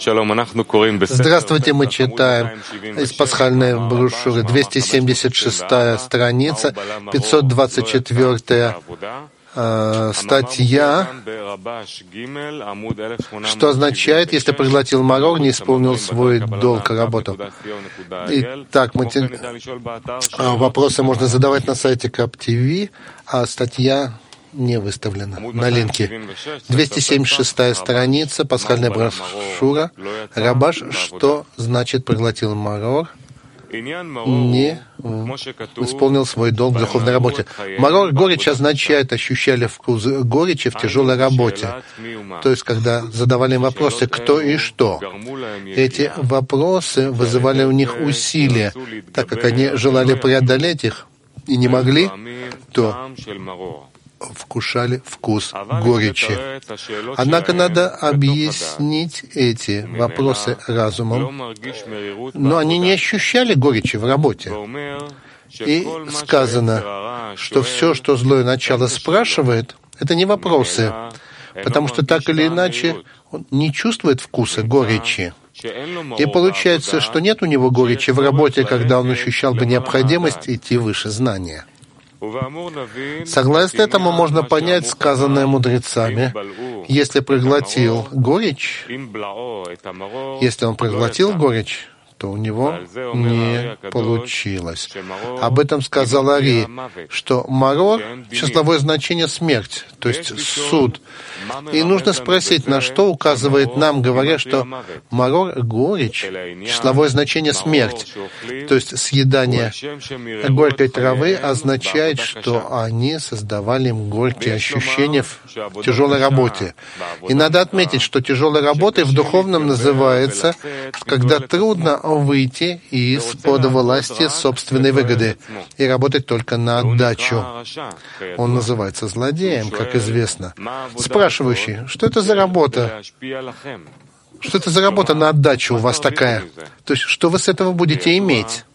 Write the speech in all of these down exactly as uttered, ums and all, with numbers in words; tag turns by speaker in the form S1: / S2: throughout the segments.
S1: Здравствуйте, мы читаем из пасхальной брошюры двести семьдесят шестая страница, пятьсот двадцать четвёртая э, статья, что означает, если проглотил марор, не исполнил свой долг и работу. Итак, мы те... вопросы можно задавать на сайте КапТВ, а статья не выставлена на линке. двести семьдесят шестая страница, пасхальная брошюра. Рабаш, что значит проглотил марор, не исполнил свой долг в духовной работе. Марор, горечь означает, ощущали вкус горечи в тяжелой работе. То есть, когда задавали им вопросы, кто и что. Эти вопросы вызывали у них усилия, так как они желали преодолеть их и не могли, то вкушали вкус горечи. Однако надо объяснить эти вопросы разумом, но они не ощущали горечи в работе. И сказано, что все, что злое начало спрашивает, это не вопросы, потому что так или иначе он не чувствует вкуса горечи. И получается, что нет у него горечи в работе, когда он ощущал бы необходимость идти выше знания. Согласно этому можно понять сказанное мудрецами, если проглотил горечь, если он проглотил горечь, то у него не получилось. Об этом сказал Ари, что марор — числовое значение смерть, то есть суд. И нужно спросить, на что указывает нам, говоря, что марор — горечь, числовое значение смерть, то есть съедание горькой травы означает, что они создавали им горькие ощущения в тяжелой работе. И надо отметить, что тяжелой работой в духовном называется, когда трудно выйти из-под власти собственной выгоды и работать только на отдачу. Он называется злодеем, как известно. Спрашивающий, что это за работа? Что это за работа на отдачу у вас такая? То есть, что вы с этого будете иметь?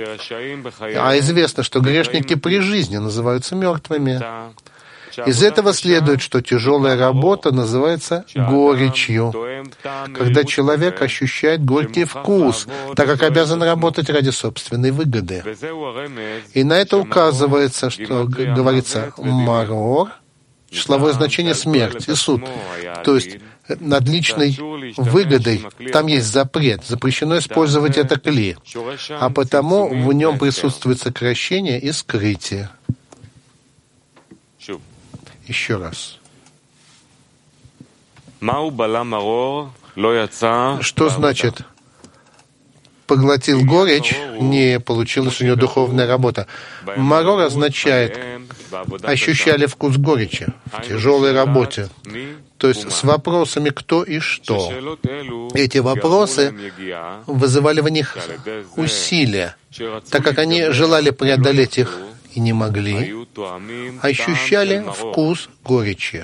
S1: А известно, что грешники при жизни называются мертвыми. Из этого следует, что тяжелая работа называется горечью, когда человек ощущает горький вкус, так как обязан работать ради собственной выгоды. И на это указывается, что говорится марор, числовое значение смерть и суд, то есть над личной выгодой. Там есть запрет, запрещено использовать это кли, а потому в нем присутствует сокращение и скрытие. Еще раз. Что значит поглотил горечь, не получилась у него духовная работа? Марор означает ощущали вкус горечи в тяжелой работе, то есть с вопросами кто и что. Эти вопросы вызывали в них усилия, так как они желали преодолеть их и не могли, ощущали вкус горечи.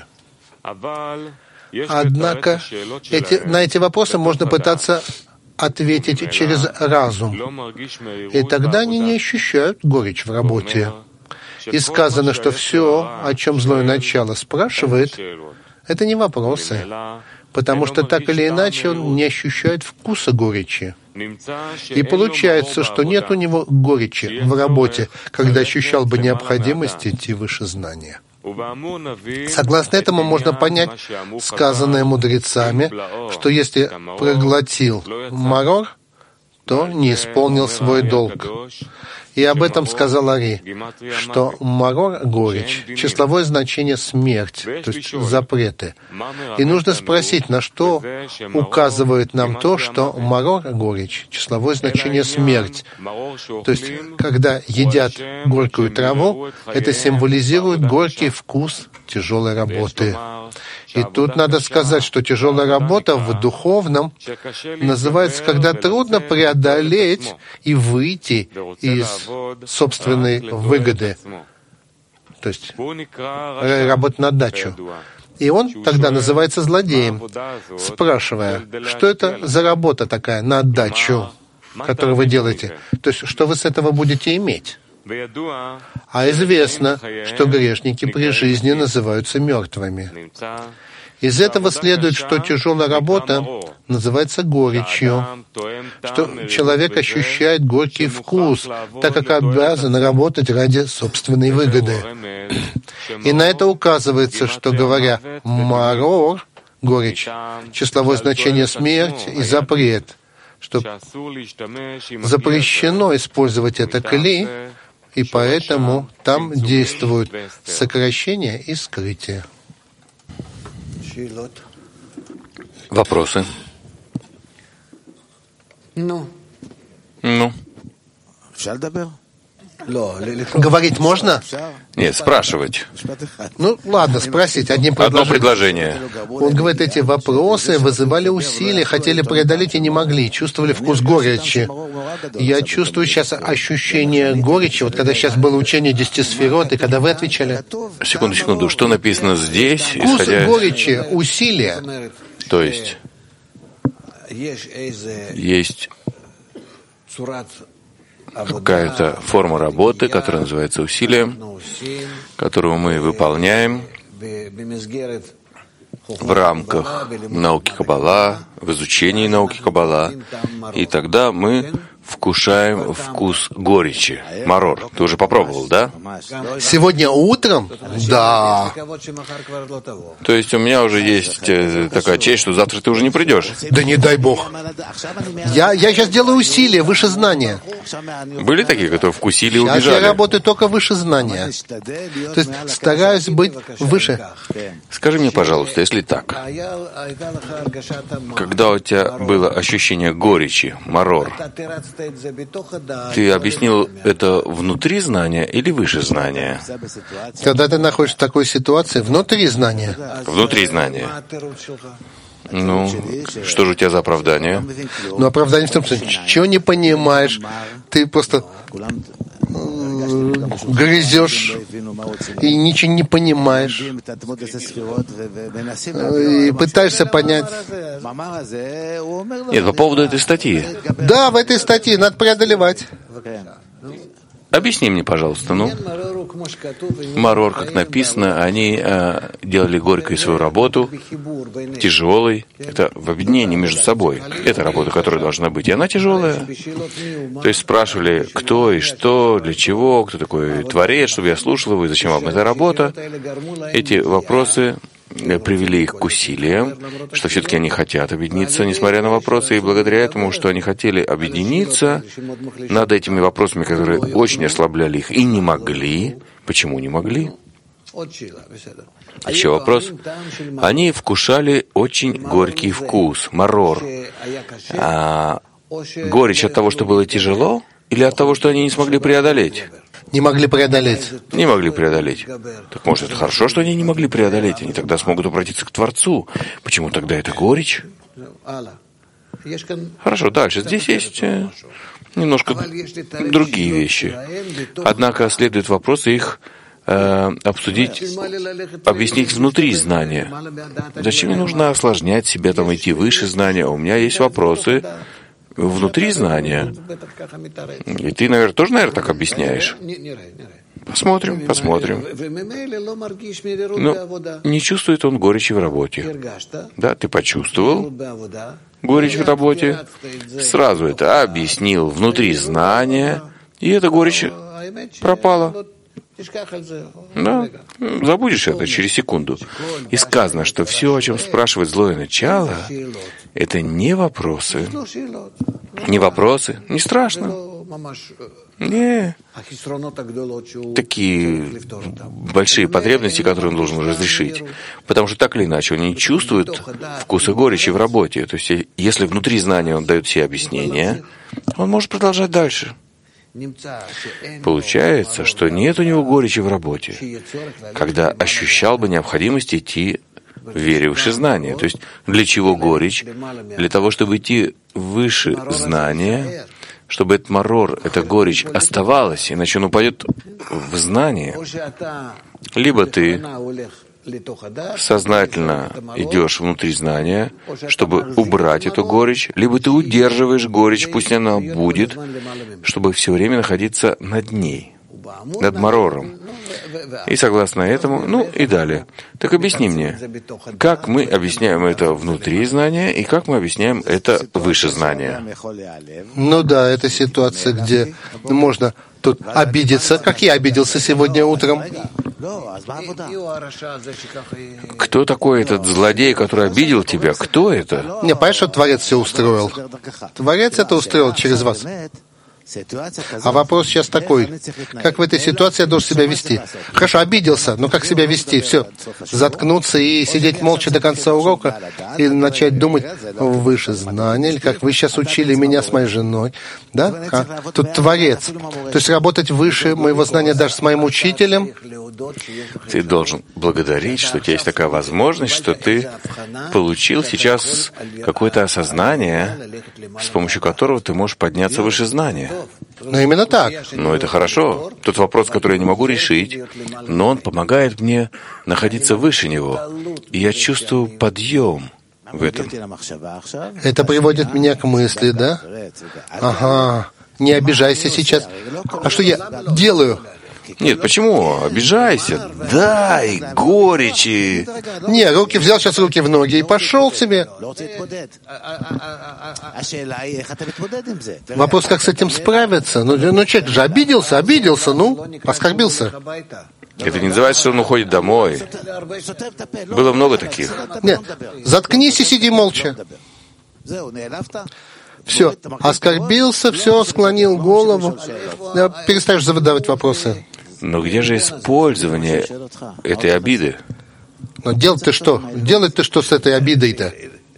S1: Однако эти, на эти вопросы можно пытаться ответить через разум, и тогда они не ощущают горечь в работе. И сказано, что все, о чем злое начало спрашивает, это не вопросы, потому что так или иначе он не ощущает вкуса горечи. И получается, что нет у него горечи в работе, когда ощущал бы необходимость идти выше знания. Согласно этому можно понять сказанное мудрецами, что если проглотил марор, то не исполнил свой долг. И об этом сказал Ари, что марор — горечь, числовое значение смерть, то есть запреты. И нужно спросить, на что указывает нам то, что марор — горечь, числовое значение смерть. То есть, когда едят горькую траву, это символизирует горький вкус тяжелой работы. И тут надо сказать, что тяжелая работа в духовном называется, когда трудно преодолеть и выйти из собственной выгоды, то есть работать на отдачу. И он тогда называется злодеем, спрашивая, что это за работа такая на отдачу, которую вы делаете, то есть что вы с этого будете иметь. А известно, что грешники при жизни называются мертвыми. Из этого следует, что тяжелая работа называется горечью, что человек ощущает горький вкус, так как обязан работать ради собственной выгоды. И на это указывается, что, говоря «марор», горечь, числовое значение смерть и запрет, что запрещено использовать это кли, и поэтому там действуют сокращение и скрытие.
S2: Вопросы?
S3: Ну.
S2: Ну.
S1: Говорить можно?
S2: Нет, спрашивать.
S1: Ну, ладно, спросить одним
S2: Одно
S1: предложением.
S2: предложение.
S1: Он говорит, эти вопросы вызывали усилия, хотели преодолеть и не могли, чувствовали вкус горечи. Я чувствую сейчас ощущение горечи, вот когда сейчас было учение десяти сферот, и когда вы отвечали.
S2: Секунду, секунду. Что написано здесь?
S1: Вкус
S2: Исходя...
S1: горечи, усилия.
S2: То есть есть какая-то форма работы, которая называется усилием, которую мы выполняем в рамках науки Каббала, в изучении науки Каббала, и тогда мы вкушаем вкус горечи. Марор. Ты уже попробовал, да?
S1: Сегодня утром? Да.
S2: То есть у меня уже есть такая честь, что завтра ты уже не придешь.
S1: Да не дай Бог. Я, я сейчас делаю усилия выше знания.
S2: Были такие, которые вкусили и
S1: Сейчас
S2: убежали?
S1: я работаю только выше знания. То есть стараюсь быть выше.
S2: Скажи мне, пожалуйста, если так, когда у тебя было ощущение горечи, марор, ты объяснил это внутри знания или выше знания?
S1: Когда ты находишься в такой ситуации, внутри знания.
S2: Внутри знания. Ну, что же у тебя за оправдание?
S1: Но оправдание в том, что ничего не понимаешь, ты просто грызешь и ничего не понимаешь. И пытаешься понять.
S2: Нет, по поводу этой статьи.
S1: Да, в этой статье надо преодолевать.
S2: Объясни мне, пожалуйста, ну. Марор, как написано, они э, делали горькой свою работу, тяжелой. Это в объединении между собой. Это работа, которая должна быть, и она тяжелая. То есть спрашивали, кто и что, для чего, кто такой творец, чтобы я слушал его, и зачем вам эта работа. Эти вопросы привели их к усилиям, что все-таки они хотят объединиться, несмотря на вопросы, и благодаря этому, что они хотели объединиться над этими вопросами, которые очень ослабляли их, и не могли. Почему не могли? Еще вопрос. Они вкушали очень горький вкус, марор. А горечь от того, что было тяжело, или от того, что они не смогли преодолеть?
S1: Не могли преодолеть.
S2: Не могли преодолеть. Так может, это хорошо, что они не могли преодолеть? Они тогда смогут обратиться к Творцу. Почему тогда это горечь? Хорошо, дальше. Здесь есть немножко другие вещи. Однако следует вопрос их э, обсудить, объяснить внутри знания. Зачем мне нужно осложнять себя, там, идти выше знания? У меня есть вопросы внутри знания. И ты, наверное, тоже, наверное, так объясняешь? Посмотрим, посмотрим. Но не чувствует он горечи в работе. Да, ты почувствовал горечь в работе, сразу это объяснил внутри знания, и эта горечь пропала. Да, забудешь это через секунду. И сказано, что все, о чем спрашивает злое начало, это не вопросы. Не вопросы, не страшно. Не. Такие большие потребности, которые он должен разрешить. Потому что так или иначе он не чувствует вкуса горечи в работе. То есть если внутри знания он дает все объяснения, он может продолжать дальше. Получается, что нет у него горечи в работе, когда ощущал бы необходимость идти в вере выше знания. То есть для чего горечь? Для того, чтобы идти выше знания, чтобы этот марор, эта горечь оставалась, иначе он упадет в знание. Либо ты сознательно идешь внутри знания, чтобы убрать эту горечь, либо ты удерживаешь горечь, пусть она будет, чтобы все время находиться над ней, над марором. И согласно этому, ну и далее. Так объясни мне, как мы объясняем это внутри знания и как мы объясняем это выше знания?
S1: Ну да, это ситуация, где можно тут обидеться, как я обиделся сегодня утром.
S2: Кто такой этот злодей, который обидел тебя? Кто это?
S1: Не, понимаешь, что Творец все устроил? Творец это устроил через вас. А вопрос сейчас такой, как в этой ситуации я должен себя вести? Хорошо, обиделся, но как себя вести? Все, заткнуться и сидеть молча до конца урока и начать думать выше знания, или как вы сейчас учили меня с моей женой, да? А? Тут Творец. То есть работать выше моего знания даже с моим учителем.
S2: Ты должен благодарить, что у тебя есть такая возможность, что ты получил сейчас какое-то осознание, с помощью которого ты можешь подняться выше знания.
S1: Ну, именно так.
S2: Ну, это хорошо. Тот вопрос, который я не могу решить, но он помогает мне находиться выше него. И я чувствую подъем в этом.
S1: Это приводит меня к мысли, да? Ага. Не обижайся сейчас. А что я делаю?
S2: Нет, почему? Обижайся. Дай горечи.
S1: Не, руки взял сейчас руки в ноги и пошел себе. Вопрос, как с этим справиться? Ну, ну человек же обиделся, обиделся, ну, оскорбился.
S2: Это не называется, что он уходит домой. Было много таких.
S1: Нет, заткнись и сиди молча. Все, оскорбился, все, склонил голову. Перестаешь задавать вопросы.
S2: Но где же использование этой обиды?
S1: Но делать-то что? Делать-то что с этой обидой-то?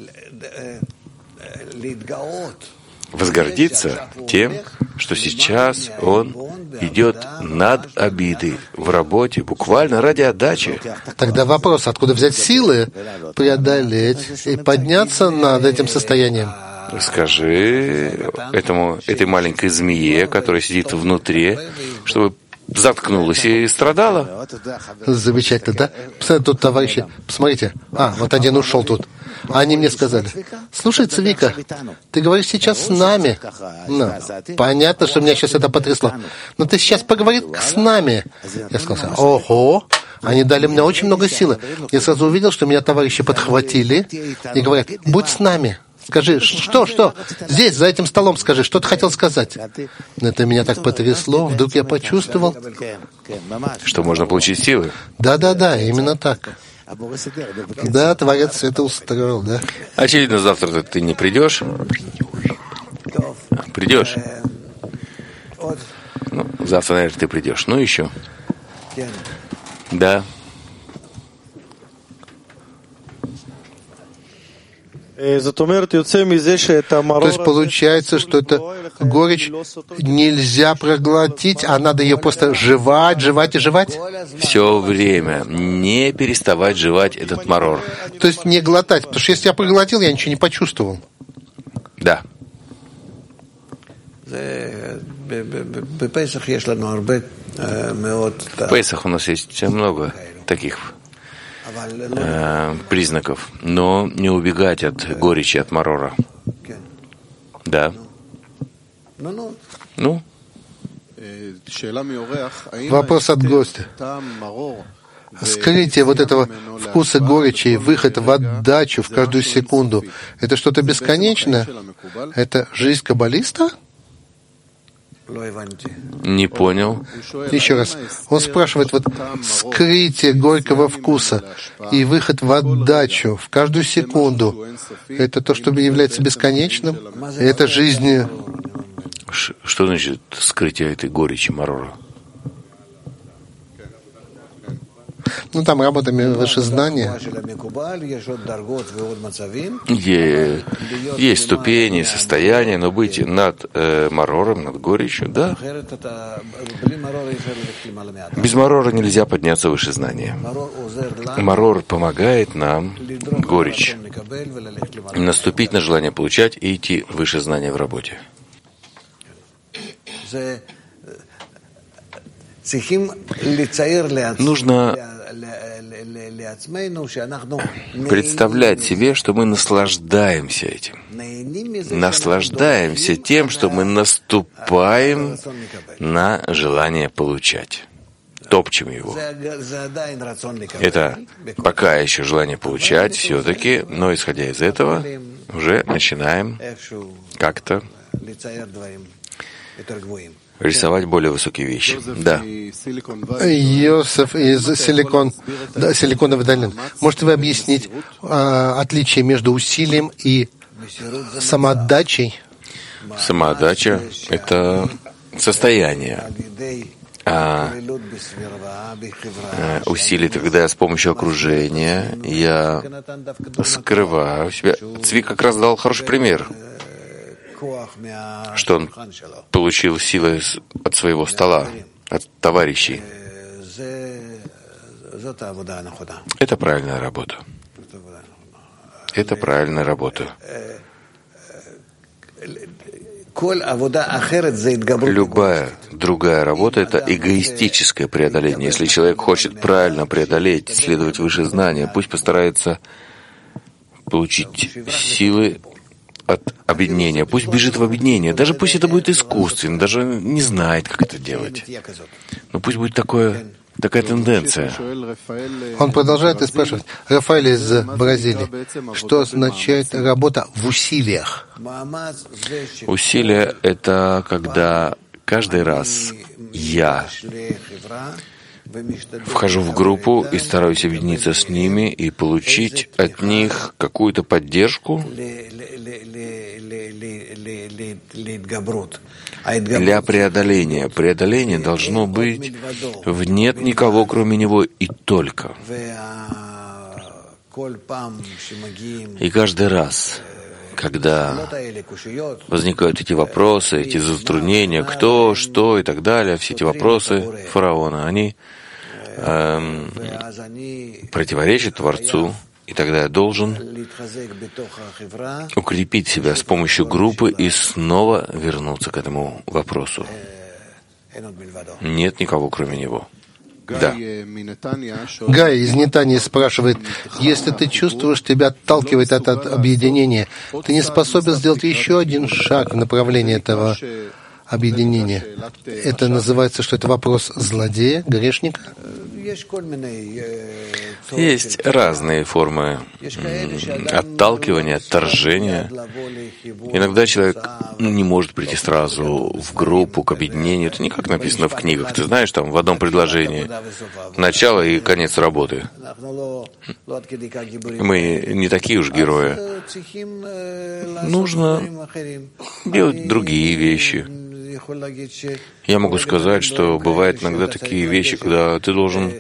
S2: Возгордиться тем, что сейчас он идет над обидой в работе, буквально ради отдачи.
S1: Тогда вопрос, откуда взять силы преодолеть и подняться над этим состоянием?
S2: Скажи этому, этой маленькой змее, которая сидит внутри, чтобы заткнулась и страдала.
S1: Замечательно, да? Посмотрите, тут товарищи, посмотрите. А, вот один ушел тут. Они мне сказали: слушай, Цвика, ты говоришь сейчас с нами. Ну, понятно, что меня сейчас это потрясло. Но ты сейчас поговори с нами. Я сказал: ого! Они дали мне очень много силы. Я сразу увидел, что меня товарищи подхватили и говорят: будь с нами. Скажи, что, что? Здесь, за этим столом скажи, что ты хотел сказать? Это меня так потрясло, вдруг я почувствовал,
S2: что можно получить силы.
S1: Да, да, да, именно так. Да, Творец это устроил, да.
S2: Очевидно, завтра ты не придешь. Придешь? Ну, завтра, наверное, ты придешь. Ну, еще. Да.
S1: То есть получается, что это горечь нельзя проглотить, а надо ее просто жевать, жевать и жевать?
S2: Все время не переставать жевать этот марор.
S1: То есть не глотать, потому что если я проглотил, я ничего не почувствовал.
S2: Да.
S1: В
S2: Песах у нас есть много таких э, признаков, но не убегать от горечи, от марора. Да. Ну?
S1: Вопрос от гостя. Скрытие вот этого вкуса горечи и выход в отдачу в каждую секунду — это что-то бесконечное? Это жизнь каббалиста?
S2: Не понял.
S1: Еще раз. Он спрашивает, вот скрытие горького вкуса и выход в отдачу в каждую секунду — это то, что является бесконечным? Это жизнь...
S2: Ш- что значит скрытие этой горечи, марора?
S1: Ну, там работаем выше знания.
S2: Е- есть ступени, состояния, но быть над э, марором, над горечью, да. Без марора нельзя подняться выше знания. Марор помогает нам, горечь, наступить на желание получать и идти выше знания в работе. Нужно представлять себе, что мы наслаждаемся этим. Наслаждаемся тем, что мы наступаем на желание получать. топчем его. Это пока еще желание получать все-таки, но исходя из этого уже начинаем как-то рисовать более высокие вещи. Да.
S1: Йосеф из силикон, да, Силиконовой долины. Можете вы объяснить а, отличие между усилием и самоотдачей?
S2: Самоотдача — это состояние. А усилие, когда с помощью окружения я скрываю себя. Цви как раз дал хороший пример, что он получил силы от своего стола, от товарищей. Это правильная работа. Это правильная работа. Любая другая работа — это эгоистическое преодоление. Если человек хочет правильно преодолеть, следовать выше знания, пусть постарается получить силы от объединения. Пусть бежит в объединение. Даже пусть это будет искусственно, даже не знает, как это делать. Но пусть будет такое, такая тенденция.
S1: Он продолжает и спрашивает. Рафаэль из Бразилии. Что означает работа в усилиях?
S2: Усилие — это когда каждый раз я вхожу в группу и стараюсь объединиться с ними и получить от них какую-то поддержку для преодоления. Преодоление должно быть в «нет никого, кроме него» и только. И каждый раз, когда возникают эти вопросы, эти затруднения, кто, что и так далее, все эти вопросы фараона, они эм, противоречат Творцу, и тогда я должен укрепить себя с помощью группы и снова вернуться к этому вопросу. Нет никого, кроме него. Да.
S1: Гай из Нетании спрашивает, если ты чувствуешь, тебя отталкивает от, от объединения, ты не способен сделать еще один шаг в направлении этого объединения. Это называется, что это вопрос злодея, грешника?
S2: Есть разные формы отталкивания, отторжения. Иногда человек не может прийти сразу в группу, к объединению. Это не как написано в книгах. Ты знаешь, там в одном предложении начало и конец работы. Мы не такие уж герои. Нужно делать другие вещи. Я могу сказать, что бывают иногда такие вещи, когда ты должен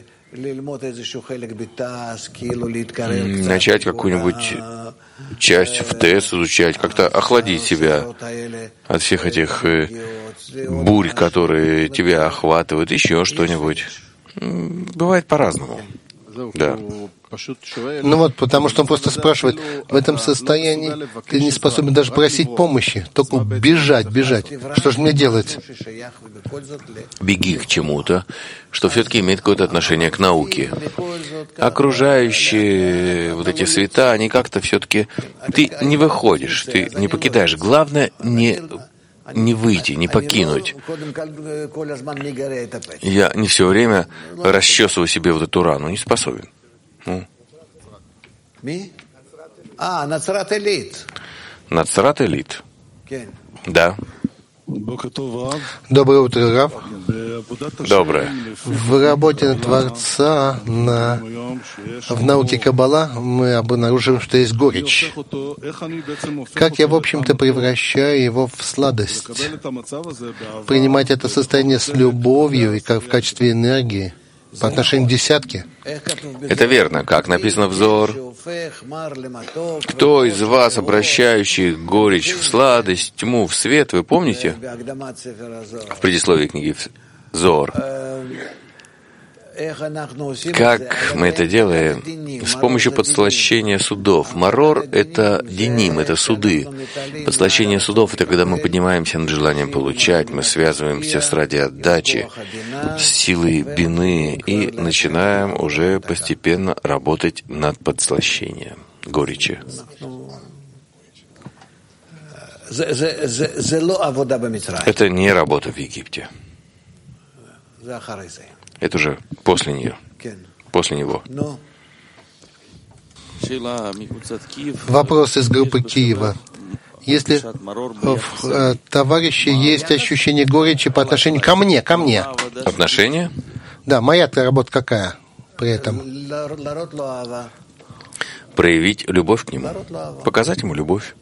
S2: начать какую-нибудь часть в ТЭС изучать, как-то охладить себя от всех этих бурь, которые тебя охватывают, еще что-нибудь. Бывает по-разному. Да.
S1: Ну вот, потому что он просто спрашивает, в этом состоянии ты не способен даже просить помощи, только бежать, бежать. Что же мне делать?
S2: Беги к чему-то, что все-таки имеет какое-то отношение к науке. Окружающие вот эти света, они как-то все-таки... Ты не выходишь, ты не покидаешь. Главное не... не выйти, не покинуть. Я не все время расчесываю себе вот эту рану, не способен. Ну. Нацрат Элит. Да.
S1: Доброе утро, Рав.
S2: Доброе.
S1: В работе Творца на, в науке Каббала мы обнаружим, что есть горечь. Как я, в общем-то, превращаю его в сладость? Принимать это состояние с любовью и как в качестве энергии по отношению к десятке?
S2: Это верно, как написано в Зоор. Кто из вас, обращающий горечь в сладость, тьму в свет, вы помните? В предисловии книги Зоор. Как мы это делаем? С помощью подслащения судов. Марор — это деним, это суды. Подслащение судов — это когда мы поднимаемся над желанием получать, мы связываемся с ради отдачи, с силой бины и начинаем уже постепенно работать над подслащением горечи. Это не работа в Египте. Это уже после нее, после него.
S1: Вопрос из группы Киева. Если в э, товарище есть ощущение горечи по отношению ко мне, ко мне.
S2: Отношения?
S1: Да, моя-то работа какая при этом?
S2: Проявить любовь к нему, показать ему любовь.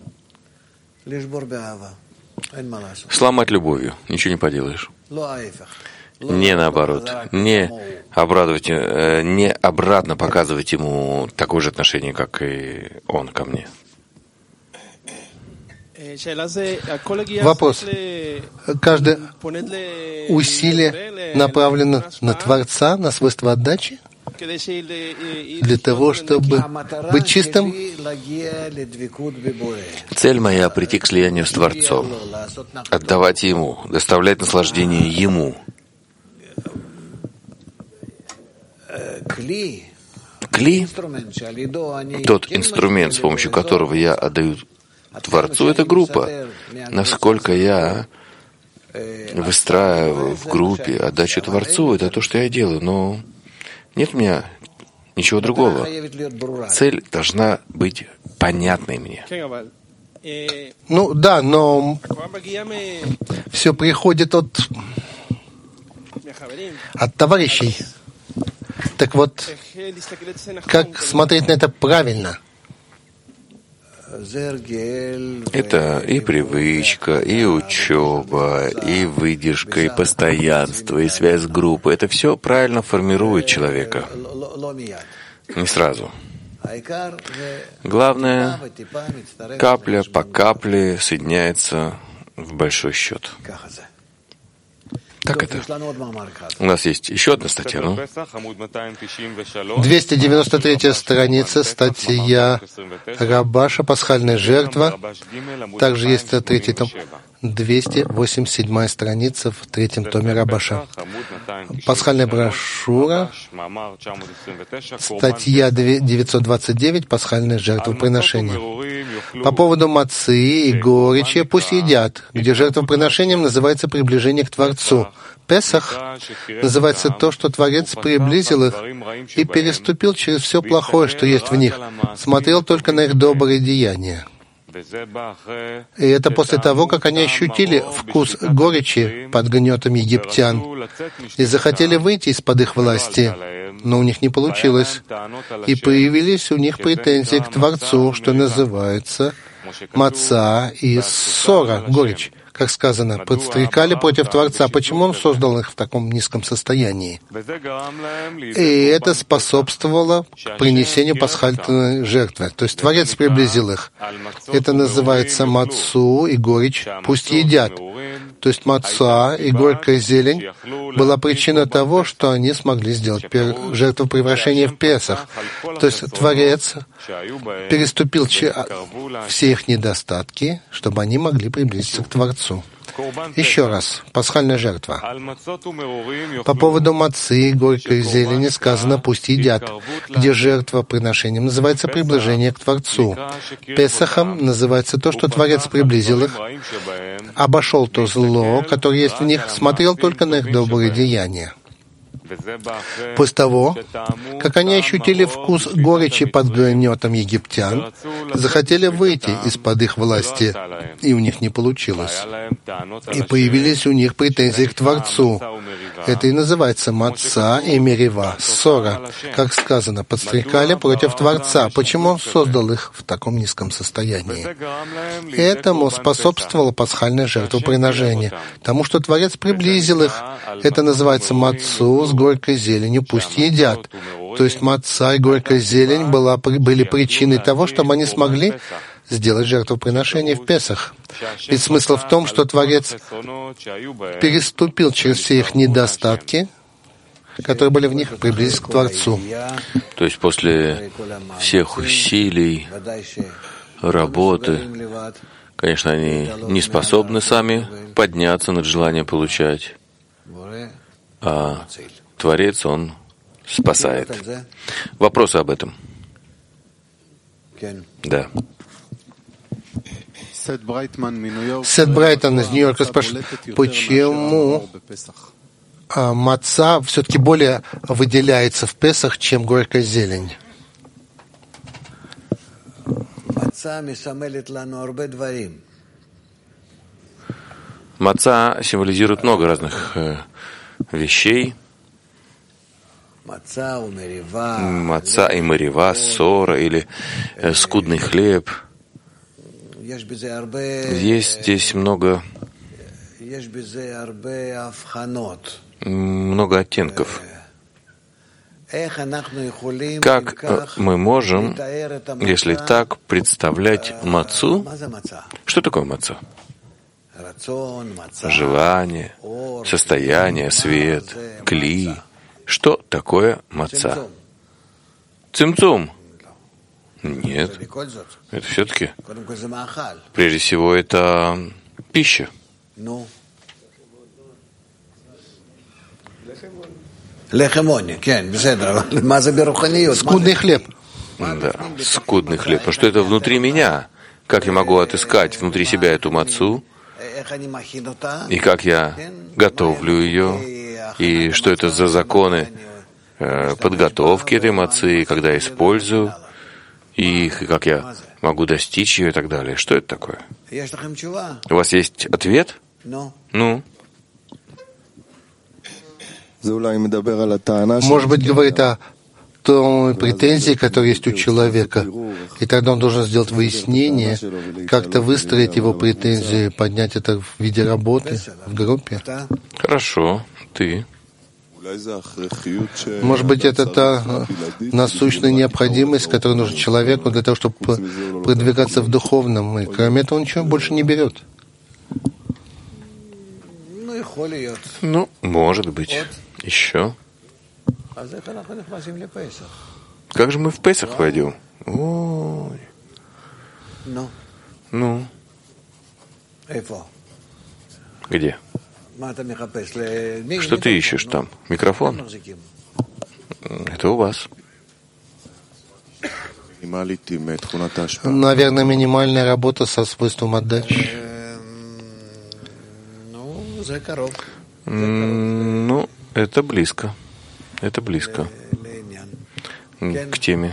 S2: Сломать любовью, ничего не поделаешь. Не наоборот, не обрадовать, не обратно показывать ему такое же отношение, как и он ко мне.
S1: Вопрос. Каждое усилие направлено на Творца, на свойство отдачи? Для того, чтобы быть чистым?
S2: Цель моя — прийти к слиянию с Творцом, отдавать Ему, доставлять наслаждение Ему. Кли, тот инструмент, с помощью которого я отдаю Творцу, это группа. Насколько я выстраиваю в группе отдачу Творцу, это то, что я делаю, но нет у меня ничего другого. Цель должна быть понятной мне.
S1: Ну да, но все приходит от, от товарищей. Так вот, как смотреть на это правильно?
S2: Это и привычка, и учеба, и выдержка, и постоянство, и связь с группой. Это все правильно формирует человека. Не сразу. Главное, капля по капле соединяется в большой счет. Так это. У нас есть еще одна статья, ну?
S1: двести девяносто третья страница, статья Рабаша, пасхальная жертва. Также есть третий том, двести восемьдесят седьмая страница в третьем томе Рабаша. Пасхальная брошюра, статья девятьсот двадцать девять, пасхальное жертвоприношение. По поводу мацы и горечи пусть едят, где жертвоприношением называется приближение к Творцу. Песах называется то, что Творец приблизил их и переступил через все плохое, что есть в них, смотрел только на их добрые деяния. И это после того, как они ощутили вкус горечи под гнетом египтян и захотели выйти из-под их власти, но у них не получилось. И появились у них претензии к Творцу, что называется маца и ссора, горечь. Как сказано, подстрекали против Творца. Почему Он создал их в таком низком состоянии? И это способствовало к принесению пасхальной жертвы. То есть Творец приблизил их. Это называется мацу и горечь. Пусть едят. То есть маца и горькая зелень была причиной того, что они смогли сделать жертвоприношение в Песах. То есть Творец переступил все их недостатки, чтобы они могли приблизиться к Творцу. Еще раз, пасхальная жертва. По поводу мацы и горькой зелени сказано «пусть едят», где жертвоприношением называется приближение к Творцу. Песахом называется то, что Творец приблизил их, обошел то зло, которое есть в них, смотрел только на их добрые деяния. После того, как они ощутили вкус горечи под гнетом египтян, захотели выйти из-под их власти, и у них не получилось. И появились у них претензии к Творцу. Это и называется маца и мерива, ссора. Как сказано, подстрекали против Творца. Почему Он создал их в таком низком состоянии? Этому способствовало пасхальное жертвоприношение, тому, что Творец приблизил их. Это называется мацу с горькой зеленью, пусть едят. То есть маца и горькая зелень была, были причиной того, чтобы они смогли сделать жертвоприношение в Песах. Ведь смысл в том, что Творец переступил через все их недостатки, которые были в них, приблизились к Творцу.
S2: То есть после всех усилий, работы, конечно, они не способны сами подняться над желанием получать, а Творец, Он спасает. Вопросы об этом? Да.
S1: Сет Брайтон из Нью-Йорка спрашивает, почему а маца все-таки более выделяется в Песах, чем горькая зелень.
S2: Маца символизирует много разных э, вещей. Маца и мерива, ссора или э, скудный хлеб. Есть здесь много, много оттенков. Как мы можем, если так, представлять мацу? Что такое маца? Желание, состояние, свет, кли. Что такое маца? Цимцум? Нет. Это все-таки, прежде всего, это пища.
S1: Скудный хлеб.
S2: Да, скудный хлеб. Но что это внутри меня? Как я могу отыскать внутри себя эту мацу? И как я готовлю ее? И что это за законы э, подготовки этой мацы, когда я использую их, и как я могу достичь ее и так далее? Что это такое? У вас есть ответ? Ну?
S1: Может быть, говорит о той претензии, которая есть у человека. И тогда он должен сделать выяснение, как-то выстроить его претензию, поднять это в виде работы в группе.
S2: Хорошо, ты.
S1: Может быть, это та насущная необходимость, которая нужна человеку для того, чтобы продвигаться в духовном. И кроме этого, он ничего больше не берет.
S2: Ну, может быть. Еще. Как же мы в Песах войдем? Ой. Ну. Где? Что ты ищешь там? Микрофон? Это у вас.
S1: Наверное, минимальная работа со свойством отдачи.
S2: Ну, это близко. Это близко к теме.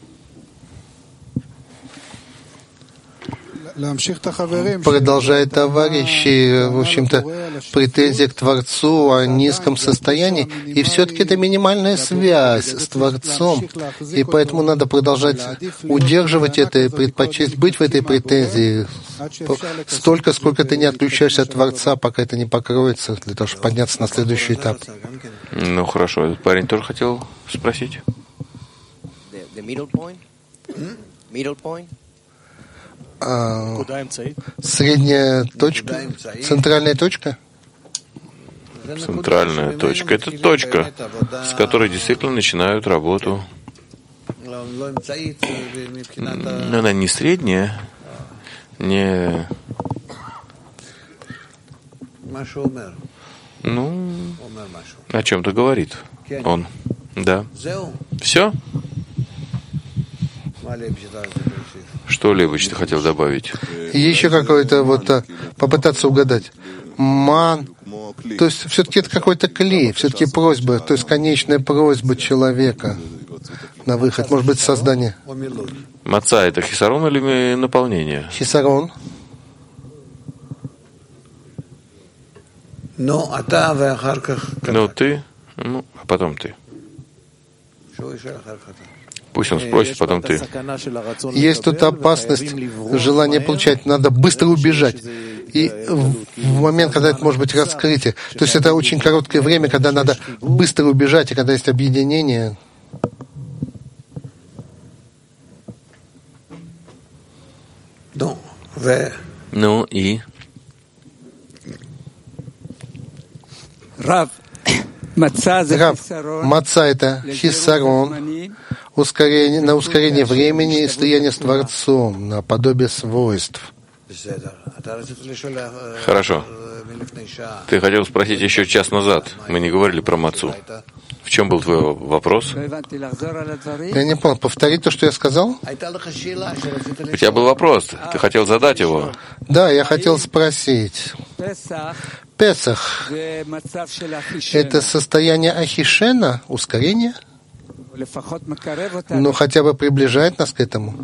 S1: Продолжает товарищи, в общем-то, претензия к Творцу о низком состоянии, и все-таки это минимальная связь с Творцом, и поэтому надо продолжать удерживать это и предпочесть быть в этой претензии столько, сколько ты не отключаешься от Творца, пока это не покроется, для того, чтобы подняться на следующий этап.
S2: Ну, хорошо. Этот парень тоже хотел спросить.
S1: А, средняя точка, центральная точка?
S2: Центральная точка. Это точка, с которой действительно начинают работу. Она не средняя, не... Ну, о чем-то говорит он. Да. Все? Что, Лебович, ты хотел добавить?
S1: Еще какое-то вот попытаться угадать. Ман. То есть все-таки это какой-то клей, все-таки просьба, то есть конечная просьба человека на выход. Может быть, создание.
S2: Маца — это хисарон или наполнение?
S1: Хисарон.
S2: Ну, ты, ну, а потом ты. Пусть он спросит, потом ты.
S1: Есть тут опасность, желание получать, надо быстро убежать. И в момент, когда это может быть раскрытие, то есть это очень короткое время, когда надо быстро убежать, и когда есть объединение.
S2: Ну и?
S1: Рав, маца — это хиссарон, ускорение, на ускорение времени и слияние с Творцом, на подобие свойств.
S2: Хорошо. Ты хотел спросить еще час назад. Мы не говорили про мацу. В чем был твой вопрос?
S1: Я не понял. Повтори то, что я сказал?
S2: У тебя был вопрос. Ты хотел задать его?
S1: Да, я хотел спросить. Песах — это состояние Ахишена, ускорение? Ну, хотя бы приближает нас к этому.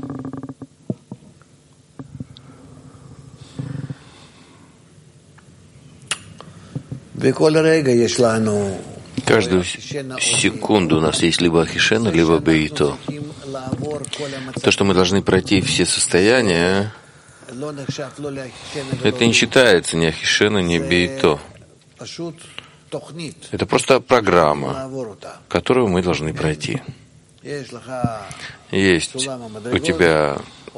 S2: Каждую секунду у нас есть либо Ахишена, либо Бейто. То, что мы должны пройти все состояния, это не считается ни Ахишена, ни Бейто. Это просто программа, которую мы должны пройти. Есть у тебя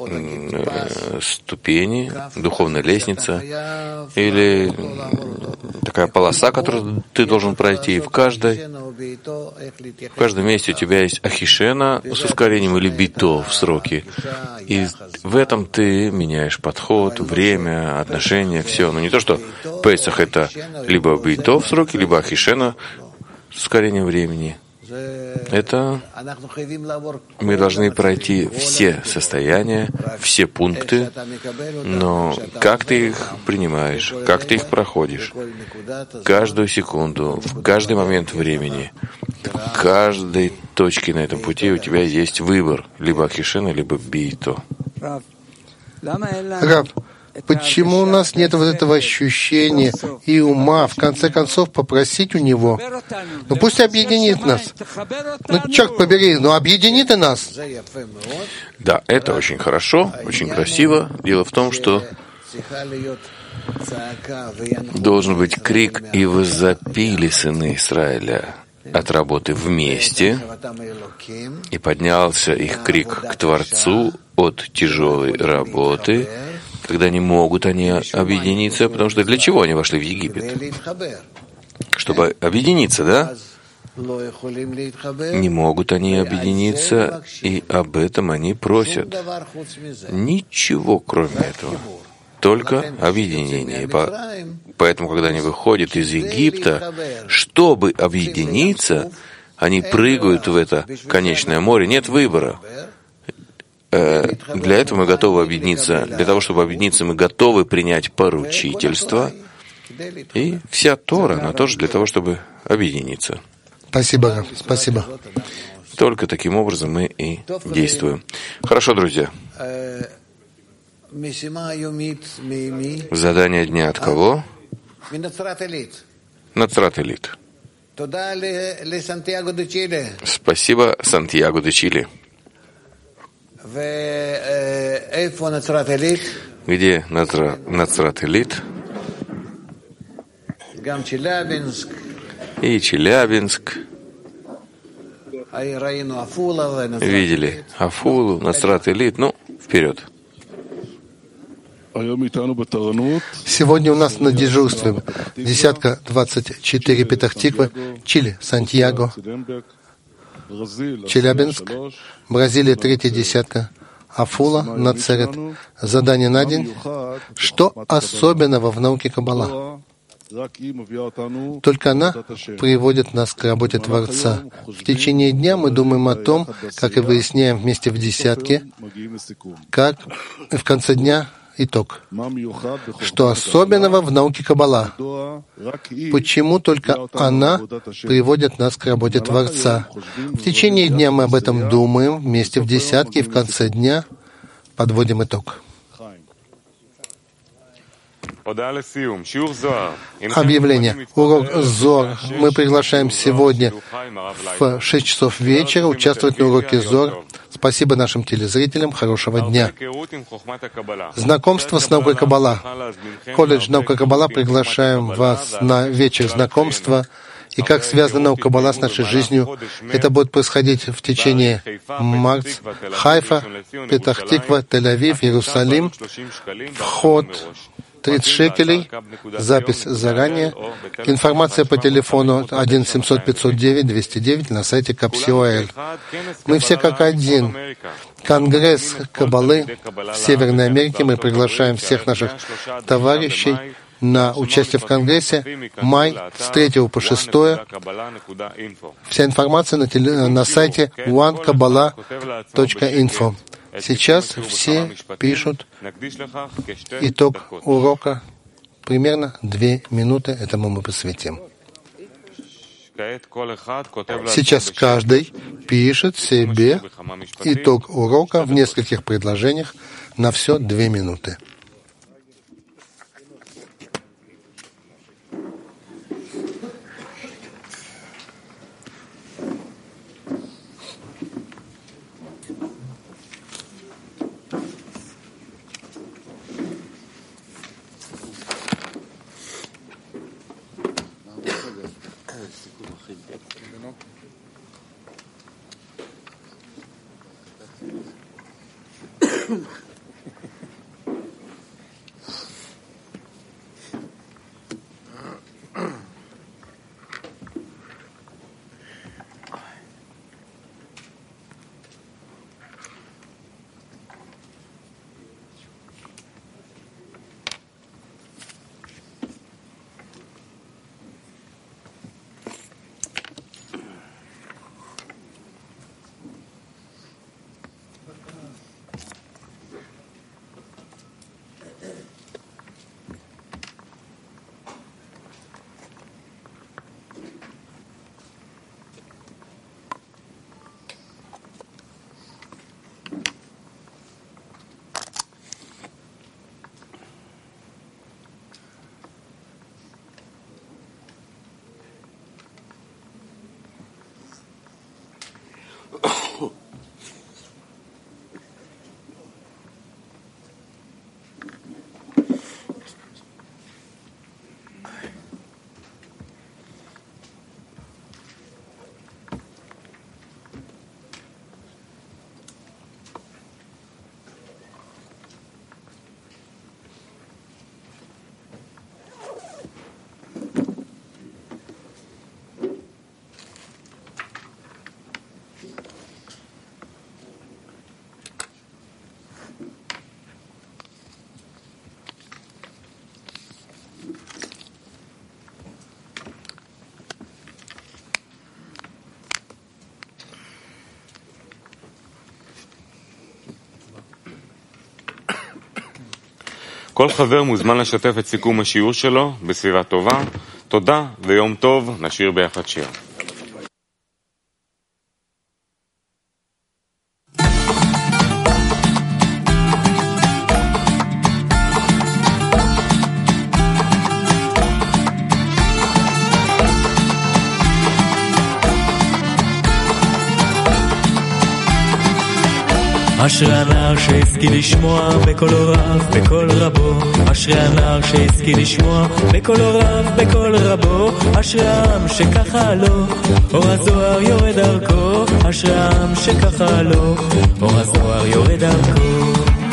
S2: ступени, духовная лестница или такая полоса, которую ты должен пройти. И в каждой, в каждом месте у тебя есть Ахишена с ускорением или Бито в сроки. И в этом ты меняешь подход, время, отношения, все. Но не то, что Песах — это либо Бито в сроки, либо Ахишена с ускорением времени. Это мы должны пройти все состояния, все пункты, но как ты их принимаешь, как ты их проходишь, каждую секунду, в каждый момент времени, в каждой точке на этом пути у тебя есть выбор, либо Ахишена, либо Бейто.
S1: Рав, почему у нас нет вот этого ощущения и ума, в конце концов, попросить у него? Ну пусть объединит нас. Ну, черт побери, ну объедини ты нас.
S2: Да, это очень хорошо, очень красиво. Дело в том, что должен быть крик «И возопили сыны Израиля» от работы вместе, и поднялся их крик к Творцу от тяжелой работы, когда не могут они объединиться, потому что для чего они вошли в Египет? Чтобы объединиться, да? Не могут они объединиться, и об этом они просят. Ничего кроме этого. Только объединение. Поэтому, когда они выходят из Египта, чтобы объединиться, они прыгают в это конечное море. Нет выбора. Для этого мы готовы объединиться. Для того, чтобы объединиться, мы готовы принять поручительство. И вся Тора, она тоже для того, чтобы объединиться.
S1: Спасибо, Рав, спасибо.
S2: Только таким образом мы и действуем. Хорошо, друзья. Задание дня от кого? Нацрат-Элит. Спасибо, Сантьяго де Чили. Где Нацрат-Элит? И Челябинск. Видели Афулу, Нацрат-Элит. Ну, вперед.
S1: Сегодня у нас на дежурстве десятка двадцать четыре Петах-Тиква, Чили, Сантьяго, Челябинск, Бразилия, третья десятка, Афула, Нацерет. Задание на день. Что особенного в науке Каббала? Только она приводит нас к работе Творца. В течение дня мы думаем о том, как и выясняем вместе в десятке, как в конце дня итог. Что особенного в науке Каббала? Почему только она приводит нас к работе Творца? В течение дня мы об этом думаем вместе в десятке, и в конце дня подводим итог. Объявление. Урок Зор. Мы приглашаем сегодня в шесть часов вечера участвовать на уроке Зор. Спасибо нашим телезрителям. Хорошего дня. Знакомство с наукой Каббала. Колледж наука Каббала. Приглашаем вас на вечер знакомства. И как связана наука Каббала с нашей жизнью. Это будет происходить в течение марта. Хайфа, Петах-Тиква, Тель-Авив, Иерусалим. Вход тридцать шекелей, запись заранее. Информация по телефону один семьсот пятьсот девять двести девять на сайте Капсиоэль. Мы все как один. Конгресс Каббалы в Северной Америке. Мы приглашаем всех наших товарищей на участие в Конгрессе май с третьего по шестое. Вся информация на, теле, на сайте one kabbalah точка info. Сейчас все пишут итог урока. Примерно две минуты этому мы посвятим. Сейчас каждый пишет себе итог урока в нескольких предложениях на все две минуты.
S3: כל חבר מוזמן לשתף את סיכום השיעור שלו בסביבה טובה. תודה ויום טוב, נשאיר ביחד שיר.
S4: אשרי הנער שהשכיל לשמוע בקול רב, בקול רבו. אשרי הנער שהשכיל לשמוע בקול רב, בקול רבו. אשרי העם שככה לו, אור הזוהר יורד דרכו. אשרי העם שככה לו, אור הזוהר יורד דרכו.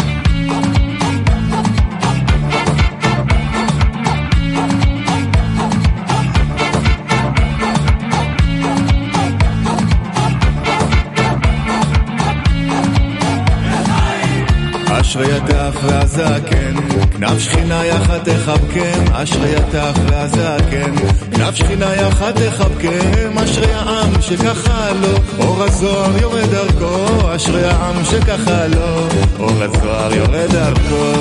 S5: אשרי הטף והזקן, כנף שכינה יחד תחבקם. אשרי הטף והזקן, כנף שכינה יחד תחבקם. אשרי העם שככה לו, אור הזוהר יורד דרכו. אשרי העם שככה לו, אור הזוהר יורד דרכו.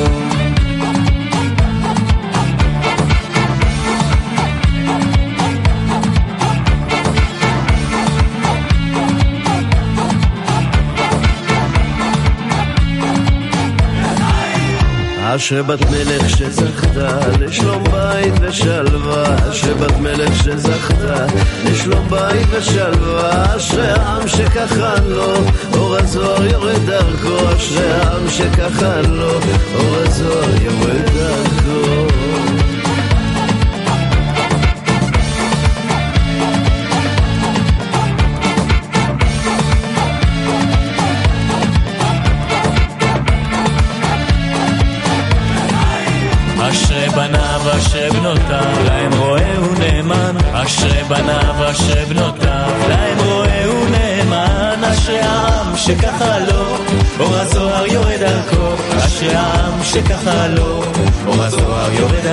S6: אשרי בת מלך שזכתה לשלום בית ושלווה. אשרי בת מלך שזכתה לשלום בית ושלווה. אשרי העם שככה לו, אור הזוהר יורד דרכו. אשרי העם שככה לו, אור הזוהר יורד דרכו.
S4: אשרי בניו אשרי בנותיו, להם רואה ונאמן. אשרי בניו אשרי בנותיו, להם רואה ונאמן. אשרי העם שככה לו, אור הזוהר יורד דרכו, אשרי העם שככה לו, אור הזוהר יורד